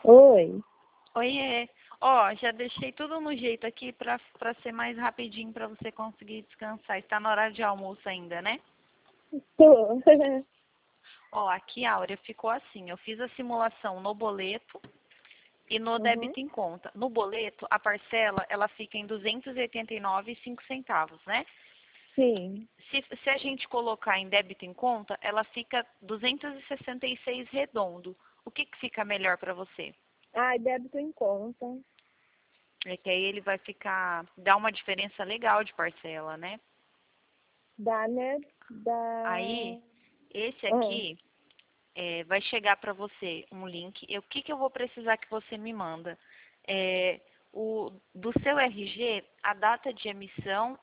Oi. Oiê. Ó, já deixei tudo no jeito aqui pra ser mais rapidinho pra você conseguir descansar. Está no horário de almoço ainda, né? Tô. Ó, aqui, Áurea, ficou assim. Eu fiz a simulação no boleto e no Uhum. débito em conta. No boleto, a parcela, ela fica em 289,05 centavos, né? Sim. Se a gente colocar em débito em conta, ela fica 266 redondo. O que que fica melhor pra você? Ai, débito em conta. É que aí ele vai ficar, dá uma diferença legal de parcela, né? Dá, né? Aí, Dá. esse Ah, aqui vai chegar para você um link. O que que eu vou precisar que você me manda? É, do seu RG, a data de emissão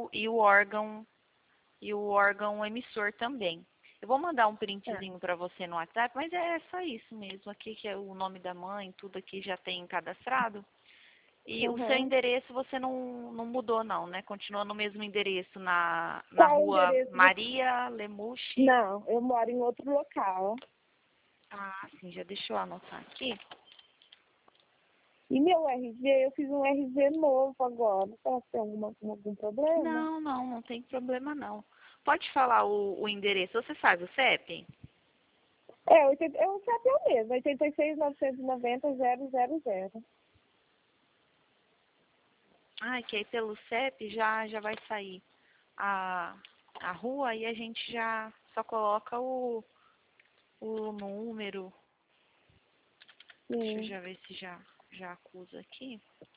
e o órgão emissor também. Eu vou mandar um tá. printzinho para você no WhatsApp, mas é só isso mesmo. Aqui que é o nome da mãe, tudo aqui já tem cadastrado. E o seu Uhum. endereço você não mudou não, né? Continua no mesmo endereço na Qual o rua endereço do... Maria Lemuche. Não, eu moro em outro local. Ah, sim, já deixa eu anotar aqui. E meu RG, eu fiz um RG novo agora. Será que tem algum problema? Não tem problema não. Pode falar o endereço, você sabe o CEP? É o CEP é o mesmo, 86.990.000. Ah, que aí pelo CEP já vai sair a, a rua e a gente já só coloca o número. Deixa eu Sim. já ver se já acusa aqui.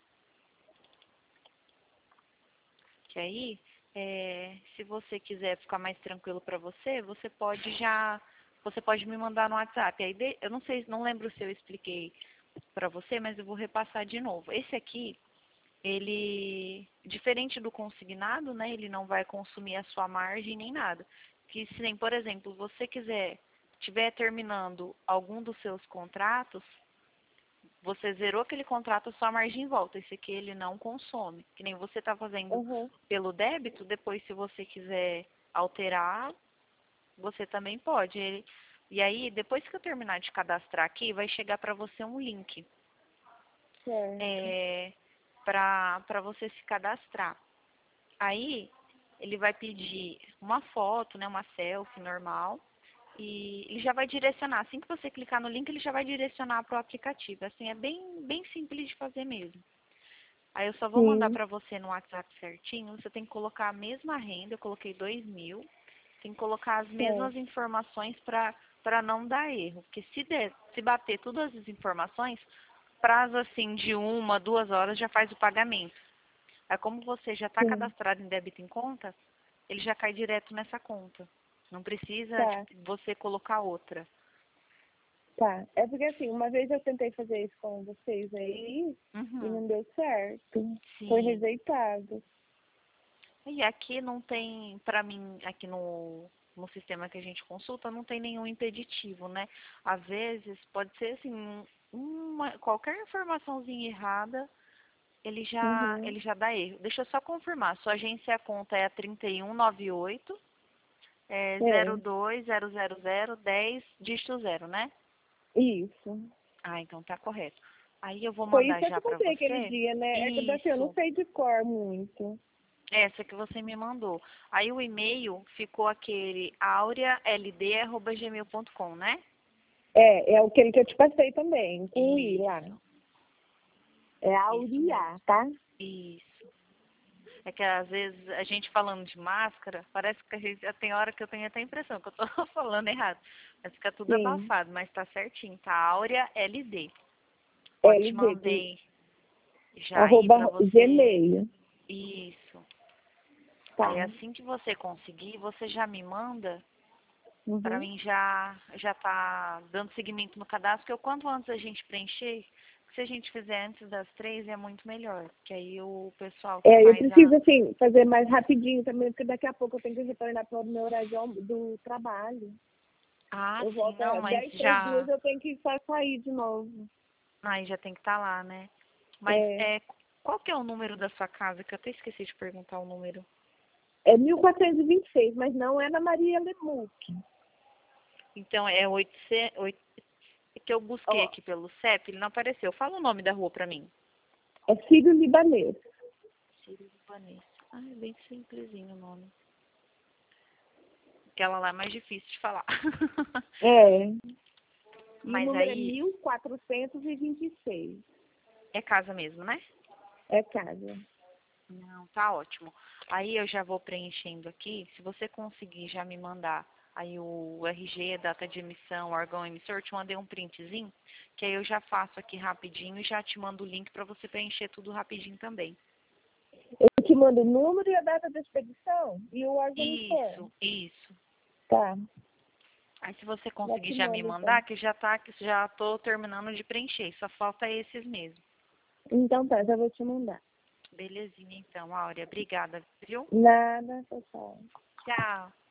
Que aí, se você quiser ficar mais tranquilo para você, você pode me mandar no WhatsApp. Aí, eu não sei, não lembro se eu expliquei para você, mas eu vou repassar de novo. Esse aqui, ele, diferente do consignado, né, ele não vai consumir a sua margem nem nada. Que se nem, por exemplo, você estiver terminando algum dos seus contratos, você zerou aquele contrato, a sua margem volta. Esse aqui ele não consome. Que nem você está fazendo Uhum. pelo débito, depois se você quiser alterar, você também pode. E aí, depois que eu terminar de cadastrar aqui, vai chegar para você um link Certo. para você se cadastrar. Aí, ele vai pedir uma foto, né, uma selfie normal, e ele já vai direcionar. Assim que você clicar no link, ele já vai direcionar para o aplicativo. Assim, é bem simples de fazer mesmo. Aí eu só vou mandar Sim. para você no WhatsApp certinho. Você tem que colocar a mesma renda, eu coloquei 2.000. Tem que colocar as Certo. mesmas informações para não dar erro. Porque se bater todas as informações, prazo assim de 1, 2 horas já faz o pagamento. Aí como você já está Sim. cadastrado em débito em conta, ele já cai direto nessa conta. Não precisa Tá. você colocar outra. Tá. É porque assim, uma vez eu tentei fazer isso com vocês aí e Uhum. não deu certo. Foi Sim. rejeitado. E aqui não tem, para mim, aqui no sistema que a gente consulta, não tem nenhum impeditivo, né? Às vezes pode ser assim, qualquer informaçãozinha errada, Uhum. ele já dá erro. Deixa eu só confirmar, sua agência a conta é a 3198 É. 020010 dígito 0, né? Isso. Ah, então tá correto. Aí eu vou Foi mandar isso que já eu pra comprei aquele você. dia, né? É que assim, eu não Isso. sei de cor muito. Essa que você me mandou. Aí o e-mail ficou aquele aureald@gmail.com, né? É aquele que eu te passei também, com o I lá. Isso, É isso mesmo. Auria, tá? Isso. É que às vezes a gente falando de máscara, parece que a gente tem hora que eu tenho até a impressão que eu tô falando errado. Mas fica tudo Sim. abafado, mas tá certinho, tá? Áurea LD. Ó, te LD, mandei já aí arroba pra você. Gmail. Isso. Aí Tá. assim que você conseguir, você já me manda. Para Uhum. mim já tá dando seguimento no cadastro, que o quanto antes a gente preencher, se a gente fizer antes das 3 é muito melhor, que aí o pessoal que Eu faz preciso, assim, fazer mais rapidinho também, porque daqui a pouco eu tenho que retornar para o meu horário do trabalho. Ah, Eu sim, volto não, às mas 10 para as 2, já eu tenho que só sair de novo. aí já tem que estar lá, né? Mas É, qual que é o número da sua casa? Que eu até esqueci de perguntar o número. é 1426, mas não é na Maria Lemuc. Então é 800, que eu busquei Ó. aqui pelo CEP, ele não apareceu. Fala o nome da rua pra mim. É Sírio Libanês. Sírio Libanês. Ah, é bem simplesinho o nome. Aquela lá é mais difícil de falar. É. E Mas o número é aí 1426. é casa mesmo, né? É casa. Não, tá ótimo. Aí eu já vou preenchendo aqui. Se você conseguir já me mandar aí o RG, data de emissão, órgão emissor, eu te mandei um printzinho, que aí eu já faço aqui rapidinho e já te mando o link para você preencher tudo rapidinho também. Eu te mando o número e a data da expedição e o órgão emissor. Isso. Tá. Aí se você Já conseguir te já me mando, mandar, então. que já tô terminando de preencher, só falta esses mesmo. Então tá, já vou te mandar. Belezinha então, Áurea. Obrigada, viu? Nada, pessoal. Tchau.